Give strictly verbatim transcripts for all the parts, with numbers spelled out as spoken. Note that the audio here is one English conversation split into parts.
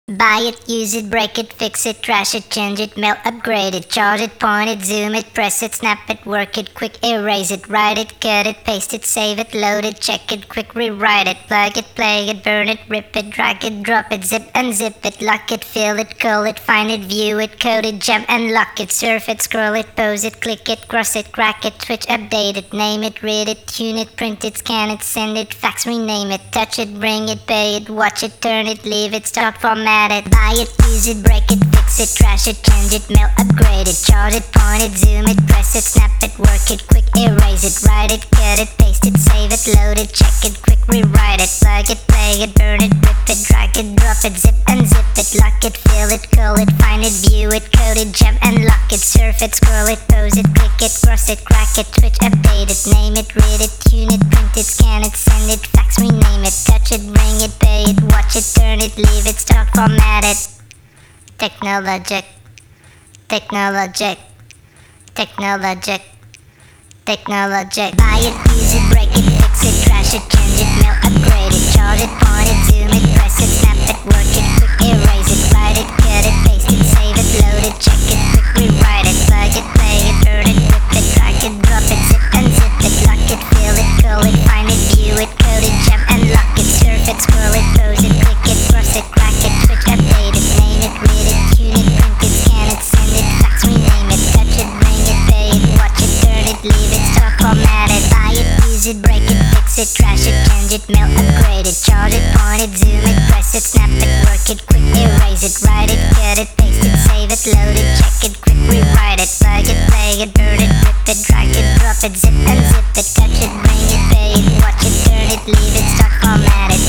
Buy it, use it, break it, fix it, trash it, change it, mail, upgrade it, charge it, point it, zoom it, press it, snap it, work it, quick erase it, write it, cut it, paste it, save it, load it, check it, quick rewrite it, plug it, play it, burn it, rip it, drag it, drop it, zip unzip it, lock it, fill it, call it, find it, view it, code it, jump and lock it, surf it, scroll it, pose it, click it, cross it, crack it, switch, update it, name it, read it, tune it, print it, scan it, send it, fax, rename it, touch it, bring it, pay it, watch it, turn it, leave it, stop, format it, buy it, use it, break it, fix it, trash it, change it, mail, upgrade it, charge it, point it, zoom it, press it, snap it, work it, quick erase it, write it, cut it, paste it, save it, load it, check it, quick rewrite it, plug it, play it, burn it, rip it, drag it, drop it, zip unzip it, lock it, fill it, call it, find it, view it, code it, jump and lock it, surf it, scroll it, pose it, click it, cross it, crack it, switch, update it, name it, read it, tune it, print it, scan it, send it, fax, rename it, touch it, bring it, pay it, watch it, turn it, leave it, stop, format it. Technologic, technologic, technologic, technologic. Buy it, use it, break it, fix it, trash it, change it, mail, upgrade it, charge it, point it, zoom it, press it, snap it, work it, quick erase it, write it, cut it, paste it, save it, load it, check it, quick rewrite it, plug it, play it, burn it, rip it, drag it, drop it, zip unzip it, lock it, fill it, call it, find it, view it, code it, jump and lock it, surf it, scroll it, pose it, click it, cross it, crack it, switch, update it, name it, read it, tune it, print it, scan it, send it, fax, rename it, touch it, bring it, pay it, watch it, turn it, leave it, stop, format it, buy it, use it, break it, fix it, trash it, change it, mail, upgrade it, charge it, point it, zoom it, press it, snap it, work it, quick erase it, write it, cut it, paste it, save it, load it, check it, quick rewrite it, plug it, play it, burn it, rip it, drag it, drop it, zip unzip it, touch it, bring it, pay it, watch it, turn it, leave it, stop, format it.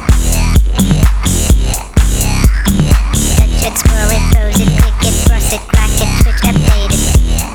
Touch it, scroll it, pose it, click it, cross it, crack it, switch, update it.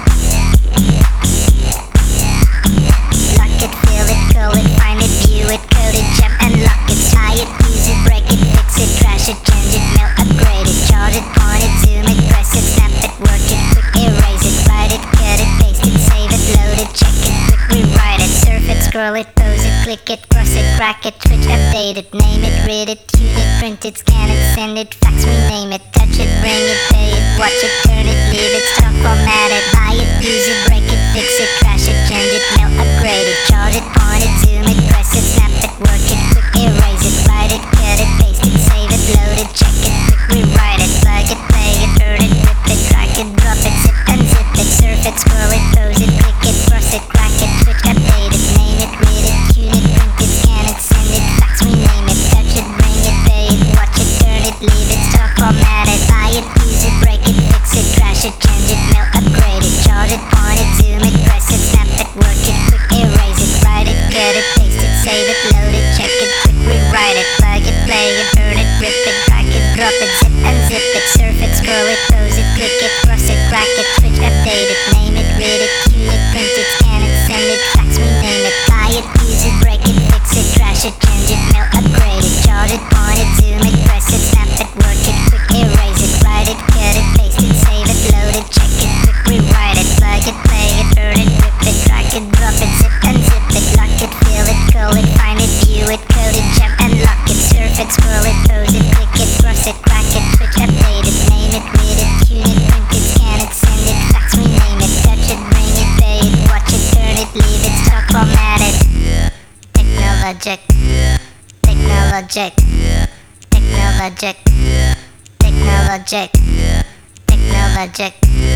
Lock it, fill it, call it, find it, view it, code it, jump and lock it, buy it, use it, break it, fix it, trash it, change it, mail, upgrade it, charge it, point it, zoom it, press it, snap it, work it, quick erase it, write it, cut it, paste it, save it, load it, check it, quick rewrite it, surf it, scroll it, pose it, click it, cross it, crack it, switch, update it, name it, read it, tune it, print it, scan it, send it, fax, rename it, touch it, bring it, pay it, watch it, turn it, leave it, stop, format it, buy it, use it, break it, fix it, trash it, change it, mail, upgrade it, charge it, point it, zoom it, press it, snap it, work it, quick erase it, write it, cut it, paste it, save it, load it, check it, quick rewrite it, plug it, play it, burn it, rip it, drag it, drop it, zip unzip it, surf it, scroll it, pose it, click it, cross it, crack it, switch, update it, name it, read it, tune it, print it, scan it, send it, fax, rename it, touch it, bring it, pay it, watch it, turn it, leave it, stop, format it, buy it, use it, break it, fix it, trash it, change it, mail, upgrade it, charge it, point it, zoom it, press it, snap it, work it, quick erase it, write it, cut it, paste it, save it, load it, check it, quick rewrite it, plug it, play it, burn it, rip it, drag it, drop it, zip unzip it, surf it, scroll it, pose it, click it, cross it, crack it, switch, update it, name it, read it, tune it, print it, scan it, send it, fax, rename it, buy it, use it, break it, fix it, trash it, change it, mail, upgrade it, charge it, point it, zoom it, press it, snap it, work it, quick erase it, write it, cut it, paste it, save it, load it, check it, quick rewrite it, plug it, play it, burn it, rip it, drag it, drop it, zip unzip it, lock it, fill it, call it, find it, view it, code it, jump and lock it, surf it, scroll it, pose it, click it, cross it, crack it, switch, update it, name it, read it, tune it, print it, scan it, send it, fax, rename it, touch it, bring it, pay it, watch it, turn it, leave it, stop, format it. Technologic, technologic, technologic, technologic, technologic,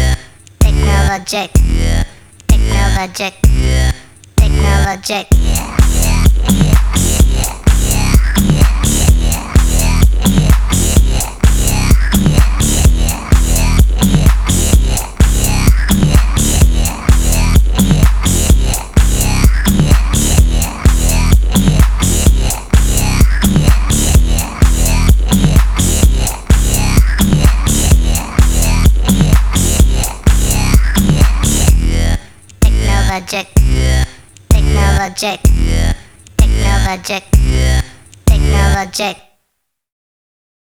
technologic, technologic, technologic. Technologic, technologic, technologic, technologic.